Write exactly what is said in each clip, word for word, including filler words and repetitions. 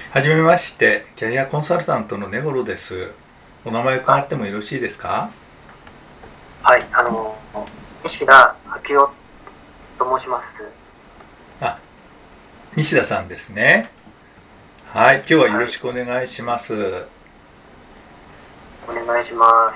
はじめまして、キャリアコンサルタントの根頃です。お名前伺ってもよろしいですか？ はい、あの西田明夫と申します。 あ、西田さんですね。はい、今日はよろしくお願いします。はい、 お願いします。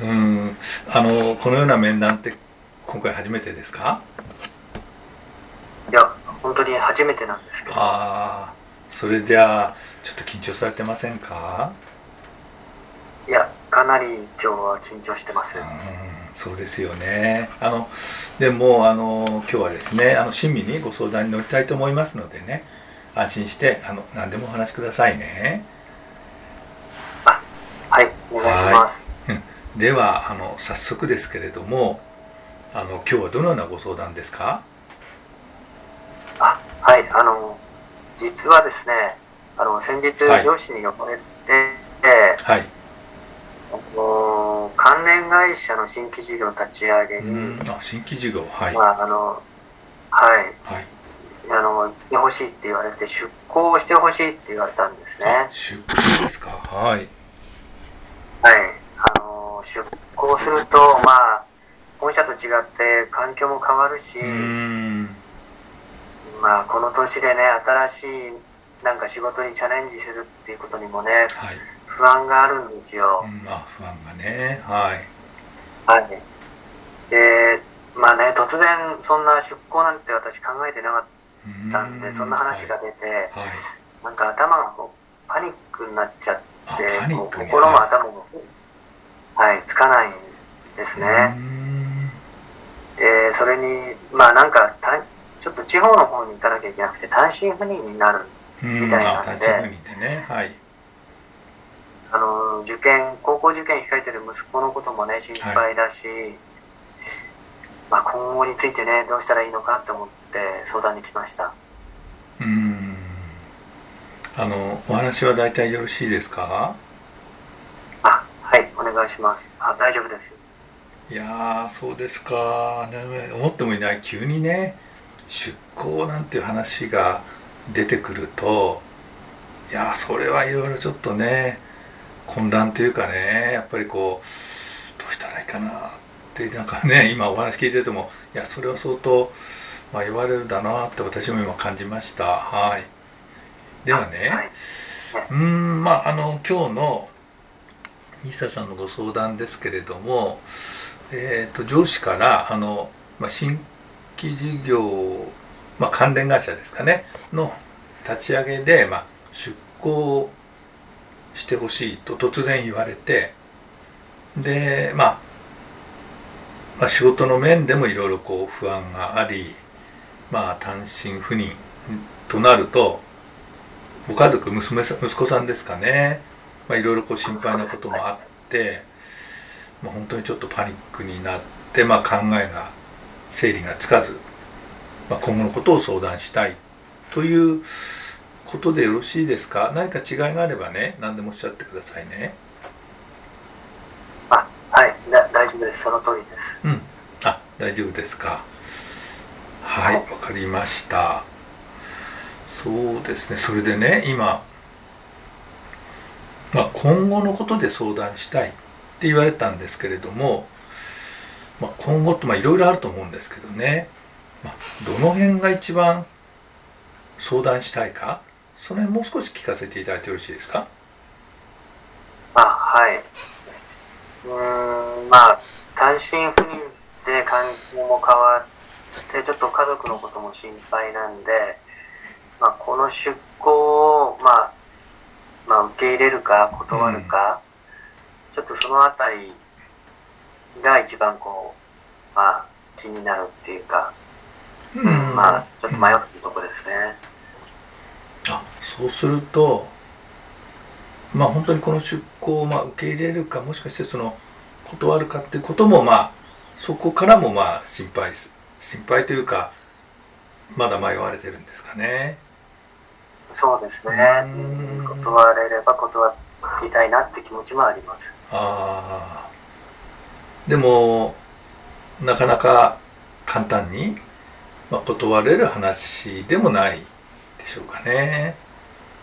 うーん、あのこのような面談って今回初めてですか？ いや、本当に初めてなんですけど。 ああ、それじゃあちょっと緊張されてませんか？ いや、かなり今日は緊張してます。 うーん、そうですよね。あのでもあの今日はですね、あの親身にご相談に乗りたいと思いますのでね、安心してあの何でもお話しくださいね。 あ、はい、お願いします。 はい、ではあの早速ですけれども、あの今日はどのようなご相談ですか？ あ、はい、あの実はですね、あの先日はい上司に呼ばれて、 はい、 あの関連会社の新規事業立ち上げに、 うん、あ、新規事業、はい、 まああのはい、 はい、 あの行ってほしいって言われて、出向してほしいって言われたんですね。 あ、出向ですか？はい、 はい、あの出向すると、まあ本社と違って環境も変わるし、 うーん、 まあこの年でね、新しいなんか仕事にチャレンジするっていうことにもね、 はい、 不安があるんですよ。 うん、あ、不安がね、はい、 はい。で、まあね、突然そんな出向なんて私考えてなかったんで、そんな話が出て、 はい、 なんか頭がこうパニックになっちゃって、 あ、パニックに、 心も頭も、はい、つかないんですね。 うーん、 で、それに、まあなんかた、ちょっと地方の方に行かなきゃいけなくて、単身赴任になるうん、 みたいあ、 なんで、 立ち赴任でね、はい、 あの受験、高校受験控えてる息子のこともね、心配だし、はい、まあ今後についてね、どうしたらいいのかと思って相談に来ました。 うーん、あのお話は大体よろしいですか？ あ、はい、お願いします。あ、大丈夫です。 いやー、そうですか、ね、思ってもいない急にね、出向なんていう話が出てくると、いやー、それはいろいろちょっとね、混乱というかね、やっぱりこうどうしたらいいかなってなんかね、今お話聞いてても、いやそれは相当、まあ、言われるだなって私も今感じました。はい。ではね、 はい、 うーん、まああの今日の西田さんのご相談ですけれども、えー、と上司からあの、まあ、新規事業、まあ、関連会社ですかねの立ち上げで、まあ、出向してほしいと突然言われて、で、まあ、まあ仕事の面でもいろいろこう不安があり、まあ、単身赴任となるとご家族、娘さん、息子さんですかね、まあ、いろいろこう心配なこともあって、まあ、本当にちょっとパニックになって、まあ、考えが整理がつかず、まあ、今後のことを相談したいということでよろしいですか？何か違いがあればね、何でもおっしゃってくださいね。 あ、はい、だ大丈夫です。その通りです。 うん、あ、大丈夫ですか？はい、わかりました。そうですね、それでね、今、まあ、今後のことで相談したいって言われたんですけれども、まあ、今後っていろいろあると思うんですけどね、まあ、どの辺が一番相談したいか、その辺もう少し聞かせていただいてよろしいですか？ あ、はい。うーん、まあ単身赴任で環境も変わって、ちょっと家族のことも心配なんで、まあ、この出向を、まあ、まあ受け入れるか断るか、うん、ちょっとそのあたりが一番こう、まあ気になるっていうか、うん、まあちょっと迷ってるとこですね。 うん、あ、そうすると、まあ本当にこの出向をまあ受け入れるか、もしかしてその断るかっていうことも、まあそこからもまあ心配心配というか、まだ迷われてるんですかね。 そうですね。断れれば断りたいなって気持ちもあります。 ああ。でもなかなか簡単に、まあ、断れる話でもないでしょうかね。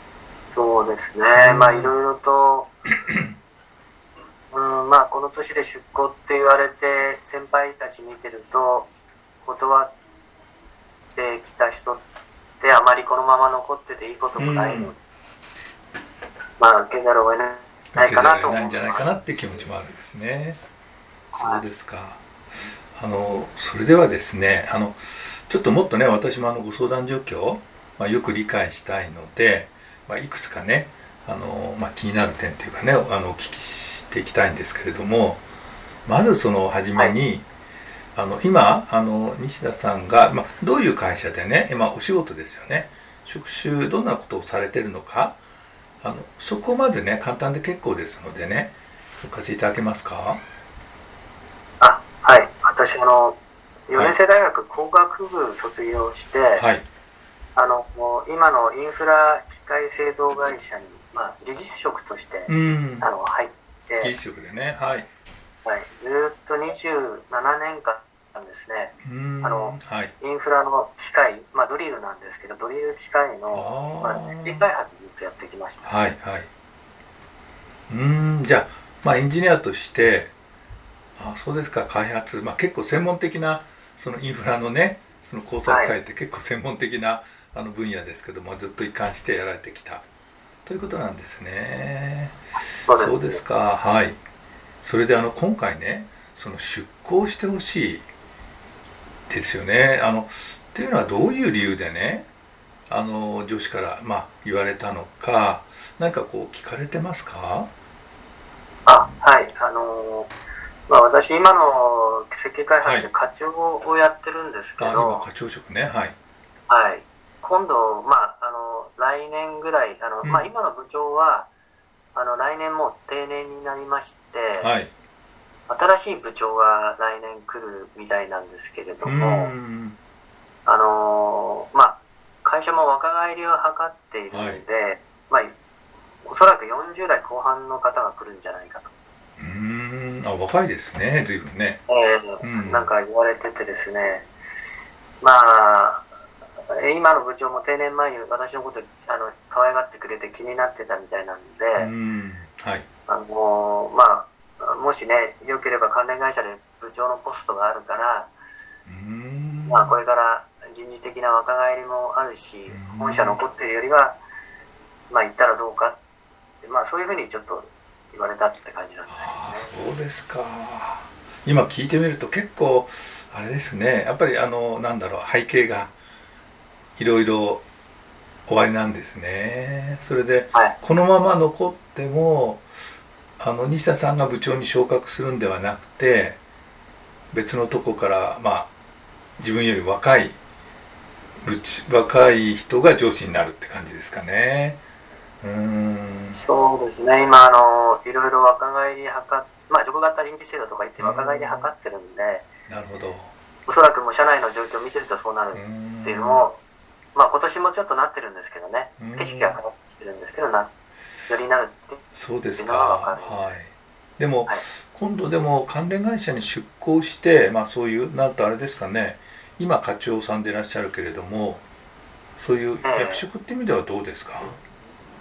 そうですね、 うん、 まあいろいろと、うん、まあこの年で出向って言われて先輩たち見てると断ってきた人ってあまりこのまま残ってていいこともないので、うん、まあ受けざるを得ないかなと思う。受けざるを得ないんじゃないかなっていう気持ちもあるんですね。そうですか。あのそれではですね、あのちょっともっとね私もあのご相談状況、まあ、よく理解したいので、まあ、いくつかねあの、まあ、気になる点というかねあのお聞きしていきたいんですけれども、まずその初めに、はい、あの今あの西田さんが、まあ、どういう会社でね、まあ、お仕事ですよね、職種どんなことをされてるのか、あのそこをまずね簡単で結構ですのでねお聞かせいただけますか。 あ、はい、私あのよねん生大学工学部卒業して、はい、あの今のインフラ機械製造会社に、まあ、理事職として、うん、あの入って理事職でね、はいはい、ずっとにじゅうななねんかんですね、 うんあのはい、 インフラの機械、まあ、ドリルなんですけどドリル機械のまあ、設計開発ずっとやってきました。 はいはい。うーんじゃあ、まあ、エンジニアとしてあそうですか、開発、まあ、結構専門的なそのインフラのねその工作機械って結構専門的な、はい、あの分野ですけどもずっと一貫してやられてきたということなんですね。 そうです、 そうですか。はい。それであの今回ねその出向してほしいですよね。あのっていうのはどういう理由でねあの上司から、まあ、言われたのか何かこう聞かれてますか。 あはいあのまあ、私今の設計開発で課長をやってるんですけど、 はい、あ今課長職ね、はい、 はい、今度、まあ、あの来年ぐらいあの、うんまあ、今の部長はあの来年もう定年になりまして、はい、新しい部長が来年来るみたいなんですけれども、うんあのまあ、会社も若返りを図っているので、はいまあ、おそらくよんじゅう代後半の方が来るんじゃないかと。 うーんあ若いですね、随分ね、 えーうん、なんか言われててですね、まあ今の部長も定年前に私のことあの可愛がってくれて気になってたみたいなので、うんはいあのまあ、もしねよければ関連会社で部長のポストがあるから、うんまあ、これから人事的な若返りもあるし本社残ってるよりは、まあ、行ったらどうか、まあ、そういうふうにちょっと言われたって感じなんですね。 あそうですか。今聞いてみると結構あれですね、やっぱりあのなんだろう背景がいろいろ終わりなんですね。それで、はい、このまま残ってもあの西田さんが部長に昇格するんではなくて別のとこからまあ自分より若い若い人が上司になるって感じですかね。うーんそうですね、今あのいろいろ若返り図っまあジョブ型人事制度とか言って若返り図ってるんで、 なるほど、 おそらくもう社内の状況を見てるとそうなるっていうのもまあ今年もちょっとなってるんですけどね、景色が変わってきてるんですけどなよりなるっていうのが分かる。 はい、でも、はい、今度でも関連会社に出向してまあそういうなんとあれですかね、今課長さんでいらっしゃるけれどもそういう役職って意味ではどうですか。えー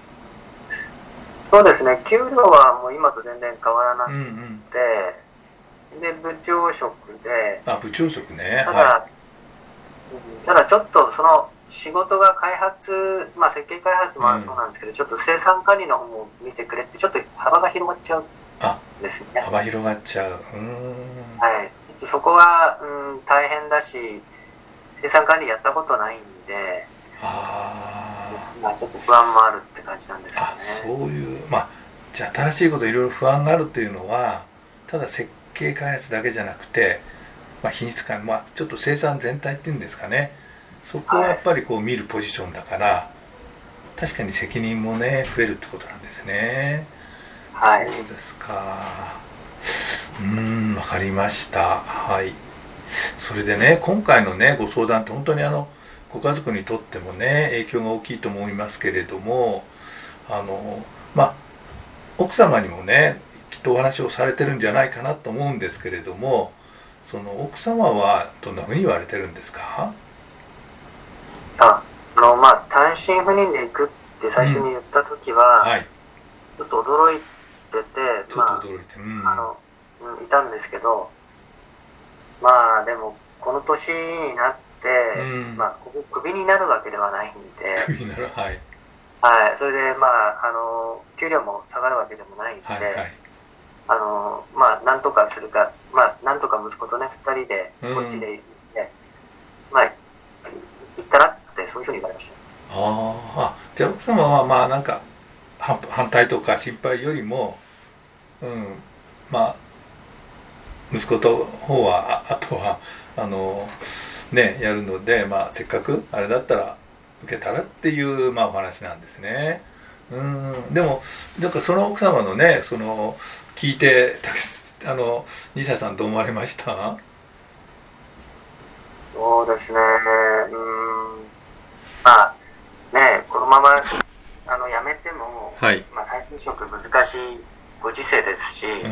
そうですね、給料はもう今と全然変わらなくて、うんうん、で部長職で、 あ部長職ね、 ただ、はい、ただちょっとその仕事が開発、まあ、設計開発もそうなんですけど、うん、ちょっと生産管理の方も見てくれってちょっと幅が広がっちゃうんですね。 幅広がっちゃう、うーん、 はい、そこは、うん、大変だし生産管理やったことないんで、あまあ、ちょっと不安もあるって感じなんですよね。 あそういうまあじゃあ新しいこといろいろ不安があるっていうのはただ設計開発だけじゃなくて、まあ、品質管理、まあ、ちょっと生産全体っていうんですかね、そこはやっぱりこう見るポジションだから、はい、確かに責任もね増えるってことなんですね。はい、そうですか。うーん分かりました。はい。それでね今回のねご相談って本当にあのご家族にとってもね影響が大きいと思いますけれども、あのまあ奥様にもねきっとお話をされてるんじゃないかなと思うんですけれども、その奥様はどんなふうに言われてるんですか。 ああのまあ単身赴任で行くって最初に言った時時は、 はい、 ちょっと驚いてて、 ちょっと驚いて、 まあ、あの、うん、いたんですけど、まあでもこの年になって、うん、まあクビになるわけではないんで、 クビになる、はい、 はい、それでまああの給料も下がるわけでもないんで、 はいはい、 あのまあなんとかするか、まあなんとか息子とね二人でこっちで、うん、まあ行ったらってそういうふうに言われました。 ああ、じゃあ奥様はまあなんか反対とか心配よりも、うん、まあ息子と方は あ, あとはあのねやるので、まあせっかくあれだったら受けたらっていうまあお話なんですね。うん、でもなんかその奥様のねその聞いてあの西田さんどう思われました？ そうですね、うん、まあねこのままあの辞めても、はい、まあ、再就職難しいご時世ですし、うん、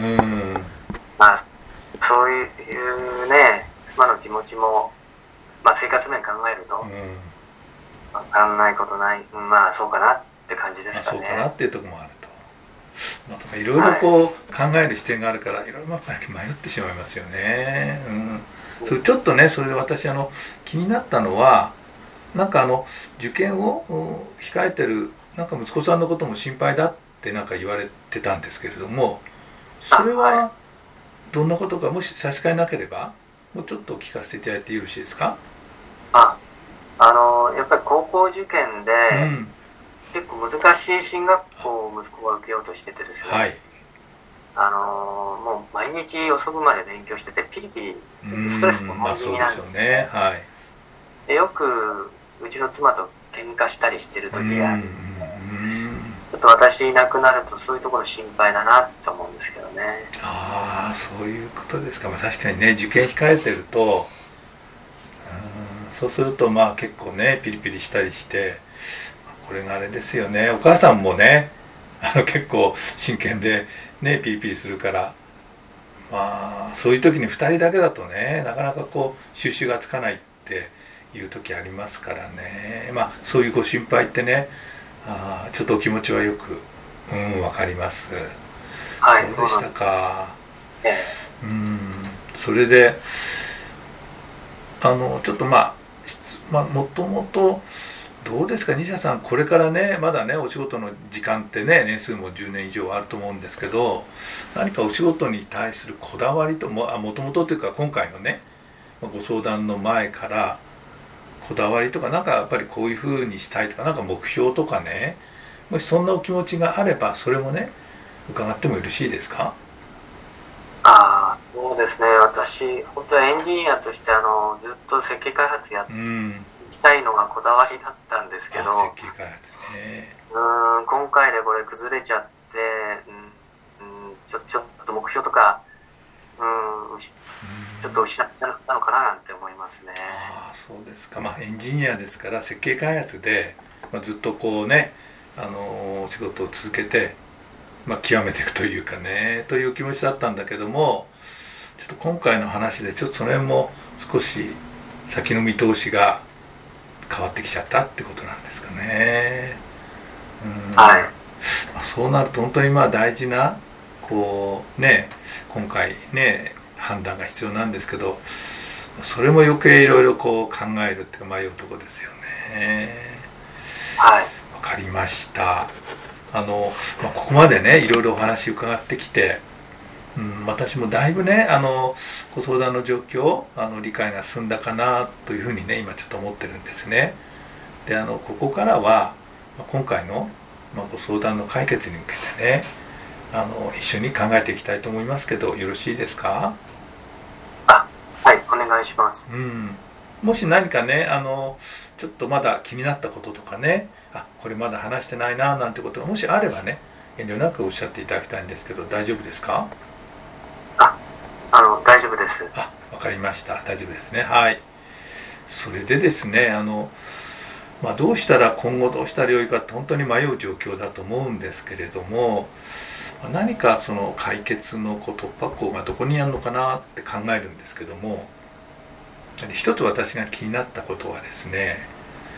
まあそういうね妻の気持ちも、まあ、生活面考えると、うん、分かんないことない、まあそうかなって感じですかね。 そうかなっていうところもあると、まあ、いろいろこう、はい、考える視点があるからいろいろやっぱり迷ってしまいますよね。うん、それちょっとねそれで私あの気になったのはなんかあの受験を控えてるなんか息子さんのことも心配だってなんか言われてたんですけれども、それはどんなことかもし差し支えなければもうちょっと聞かせていただいてよろしいですか？ あ、あのやっぱり高校受験で、うん、結構難しい進学校を息子が受けようとしててですね、はい、あのもう毎日遅くまで勉強しててピリピリストレスも多い気味なんですよね。はい、でよくうちの妻と喧嘩したりしてる時がある、ちょっと私いなくなるとそういうところ心配だなと思うんですけどね。 ああ、そういうことですか。まあ、確かにね受験控えてると、うん、そうするとまあ結構ねピリピリしたりして、これがあれですよね。お母さんもねあの結構真剣でねピリピリするから、まあそういう時にふたりだけだとねなかなかこう収拾がつかないっていう時ありますからね。まあそういうご心配ってね、あちょっとお気持ちはよくうんわかります。はい、そうでしたか。うん、それであのちょっとまあ、まあ、もともとどうですか西田さん、これからねまだねお仕事の時間ってね年数もじゅうねん以上あると思うんですけど、何かお仕事に対するこだわりとももともとというか今回のねご相談の前からこだわりとかなんかやっぱりこういうふうにしたいとかなんか目標とかね、もしそんなお気持ちがあればそれもね伺ってもよろしいですか？ ああ、そうですね。私本当はエンジニアとしてあのずっと設計開発やっていきたいのがこだわりだったんですけど、 設計開発ね、 うん今回でこれ崩れちゃって、うん、ちょちょっと目標とか、うん、ちょっと失っちゃったのかななんて思いますね。 ああ、そうですか。まあエンジニアですから設計開発で、まあ、ずっとこうねあのお仕事を続けて、まあ、極めていくというかねという気持ちだったんだけども、ちょっと今回の話でちょっとその辺も少し先の見通しが変わってきちゃったってことなんですかね。うん、はい、まあ、そうなると本当にまあ大事なこうね今回ね判断が必要なんですけど、それも余計いろいろこう考えるっていうか迷うところですよね。 はい、 わかりました。あの、まあ、ここまでねいろいろお話伺ってきて、うん、私もだいぶねあのご相談の状況あの理解が進んだかなというふうにね今ちょっと思ってるんですね。であのここからは今回の、まあ、ご相談の解決に向けてねあの一緒に考えていきたいと思いますけどよろしいですか？ あ、はい、お願いします。 うん、もし何かねあのちょっとまだ気になったこととかね、あこれまだ話してないななんてことがもしあればね遠慮なくおっしゃっていただきたいんですけど大丈夫ですか？ あ、あの大丈夫です。 あ、わかりました。大丈夫ですね。はい。それでですねあの、まあ、どうしたら今後どうしたらよいかって本当に迷う状況だと思うんですけれども、何かその解決のこう突破口がどこにあるのかなって考えるんですけども、一つ私が気になったことはですね、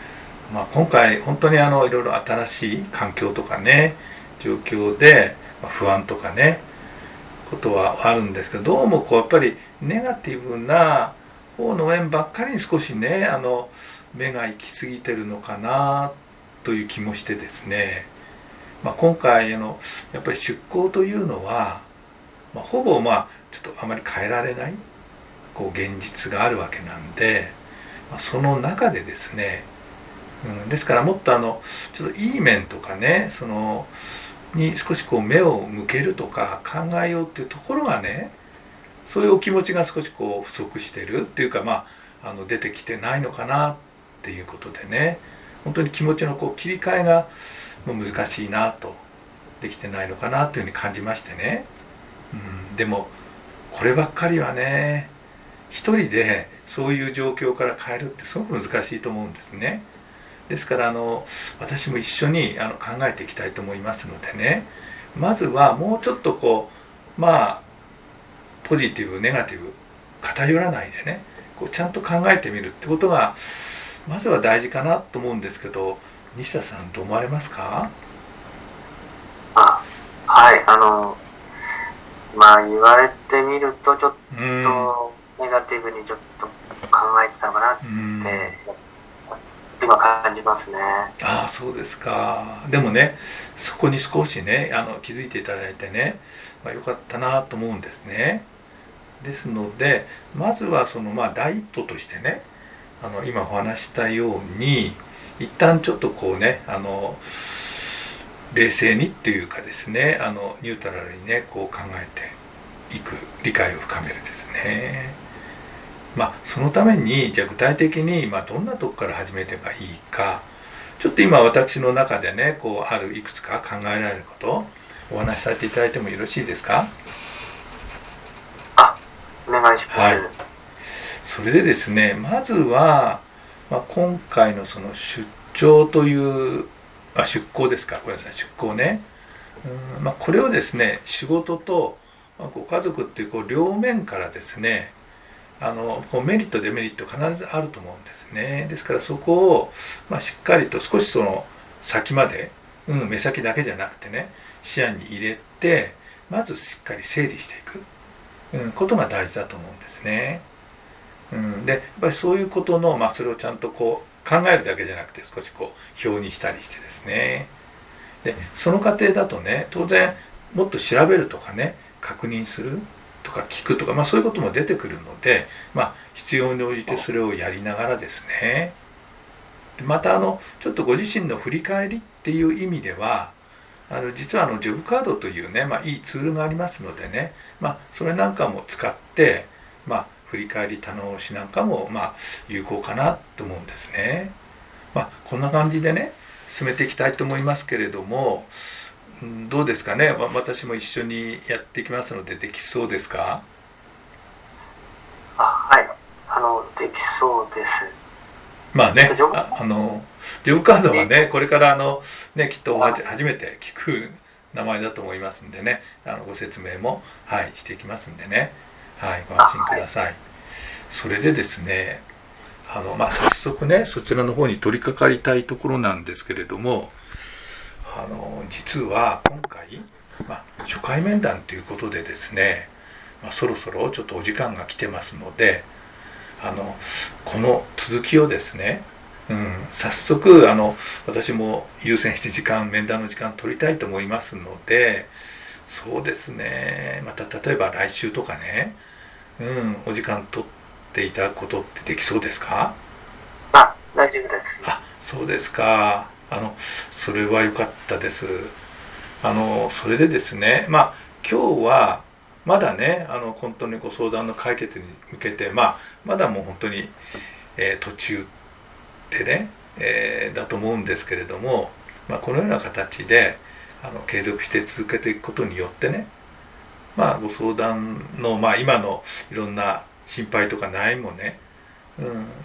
まあ、今回本当にあのいろいろ新しい環境とかね状況で不安とかねことはあるんですけど、どうもこうやっぱりネガティブな方の面ばっかりに少しねあの目が行き過ぎてるのかなという気もしてですね、まあ、今回あのやっぱり出向というのは、まあ、ほぼまあちょっとあまり変えられないこう現実があるわけなんで、まあ、その中でですね、うん、ですからもっとあのちょっといい面とかねそのに少しこう目を向けるとか考えようっていうところがね、そういうお気持ちが少しこう不足してるっていうか、まあ、あの出てきてないのかなっていうことでね、本当に気持ちのこう切り替えがもう難しいなと、できてないのかなというふうに感じましてね、うん、でもこればっかりはね一人でそういう状況から変えるってすごく難しいと思うんですね。ですからあの私も一緒にあの考えていきたいと思いますのでね、まずはもうちょっとこうまあポジティブネガティブ偏らないでねこうちゃんと考えてみるってことがまずは大事かなと思うんですけど、西田さんどう思われますか？ あ、はい、あのまあ言われてみるとちょっとネガティブにちょっと考えてたかなって、うん今感じますね。 ああそうですか。でもねそこに少しねあの気づいていただいてね、まあ、よかったなと思うんですね。ですのでまずはそのまあ第一歩としてねあの今お話したように一旦ちょっとこうねあの冷静にっていうかですねあのニュートラルにねこう考えていく理解を深めるですね。まあそのためにじゃあ具体的にまあどんなとこから始めればいいか、ちょっと今私の中でねこうあるいくつか考えられることをお話しさせていただいてもよろしいですか？ あ、お願いします。 はい。それでですねまずは、まあ、今回のその出張というあ出向ですかごめんなさい出向ね、うん、まあ、これをですね仕事と、まあ、ご家族っていうこう両面からですねあのこうメリットデメリット必ずあると思うんですね。ですからそこを、まあ、しっかりと少しその先まで、うん、目先だけじゃなくてね視野に入れてまずしっかり整理していく、うん、ことが大事だと思うんですね。うん、でやっぱりそういうことの、まあ、それをちゃんとこう考えるだけじゃなくて少しこう表にしたりしてですね、でその過程だとね当然もっと調べるとかね確認するとか聞くとか、まあ、そういうことも出てくるので、まあ、必要に応じてそれをやりながらですね、またあのちょっとご自身の振り返りっていう意味ではあの実はあのジョブカードというね、まあ、いいツールがありますのでね、まあ、それなんかも使って、まあ、振り返り棚卸しなんかもまあ有効かなと思うんですね。まあ、こんな感じでね進めていきたいと思いますけれども、どうですかね。私も一緒にやっていきますのでできそうですか？ あ、はい、あのできそうです。 まあね、ああのジョブカードはねこれからあの、ね、きっと初めて聞く名前だと思いますんでねあのご説明も、はい、していきますんでね、はい、ご安心ください。はい、それでですねあの、まあ、早速ねそちらの方に取り掛かりたいところなんですけれども、あの実は今回、まあ、初回面談ということでですね、まあ、そろそろちょっとお時間が来てますのであのこの続きをですね、うん、早速あの私も優先して時間面談の時間取りたいと思いますので、そうですねまた例えば来週とかね、うん、お時間取っていただくことってできそうですか？ あ、大丈夫です。 あ、そうですか。あのそれは良かったです。あのそれでですねまあ今日はまだねあの本当にご相談の解決に向けて、まあ、まだもう本当に、えー、途中でね、えー、だと思うんですけれども、まあ、このような形であの継続して続けていくことによってね、まあ、ご相談の、まあ、今のいろんな心配とか悩みもね、うん、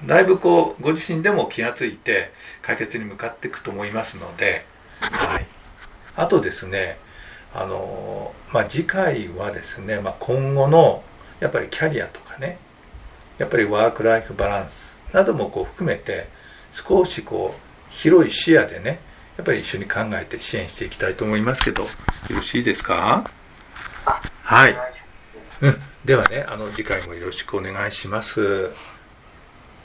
だいぶこうご自身でも気がついて解決に向かっていくと思いますので、はい、あとですねあの、まあ、次回はですね、まあ、今後のやっぱりキャリアとかねやっぱりワークライフバランスなどもこう含めて少しこう広い視野でねやっぱり一緒に考えて支援していきたいと思いますけど、よろしいですか？はい、うん、ではねあの次回もよろしくお願いします。